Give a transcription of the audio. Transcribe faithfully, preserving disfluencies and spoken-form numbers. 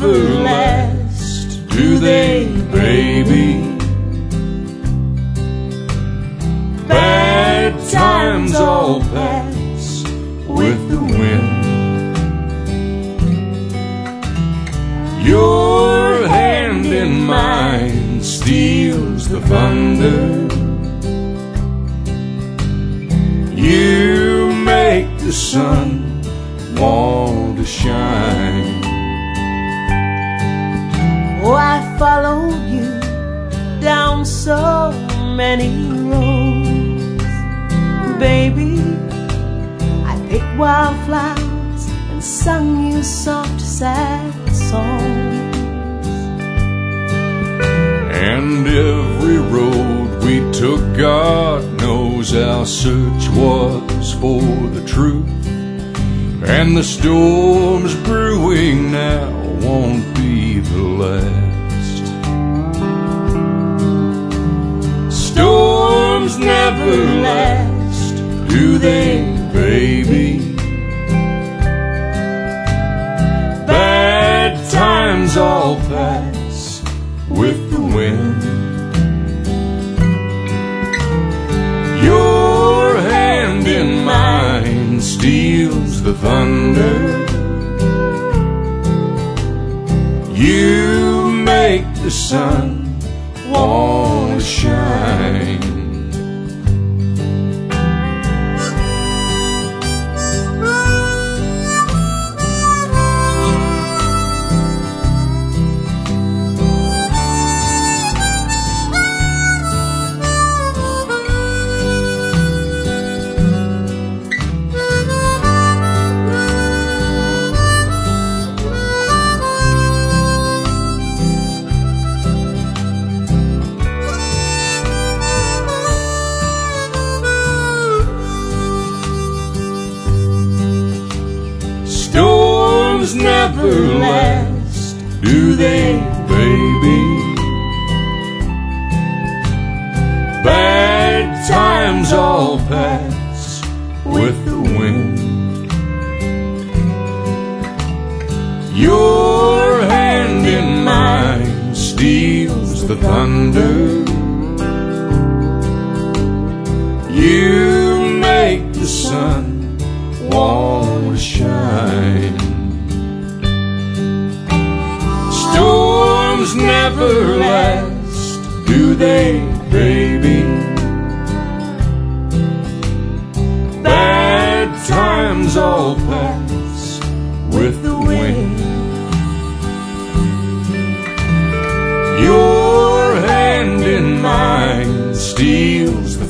never last, do they, baby? Bad times all pass with the wind. Your hand in mine steals the thunder. You make the sun want to shine. Oh, I followed you down so many roads, baby. I picked wildflowers and sung you soft, sad songs. And every road we took, God knows our search was for the truth. And the storms brewing now won't be the last. Storms never last, do they, baby? Bad times all pass with the wind. Your hand in mine steals the thunder. You make the sun want to shine. Storms never last, do they, baby? Bad times all pass with the wind. Your hand in mine steals the thunder. You make the sun want to shine. Storms never last, do they, baby? Bad times all pass with the wind. Your hand in mine steals the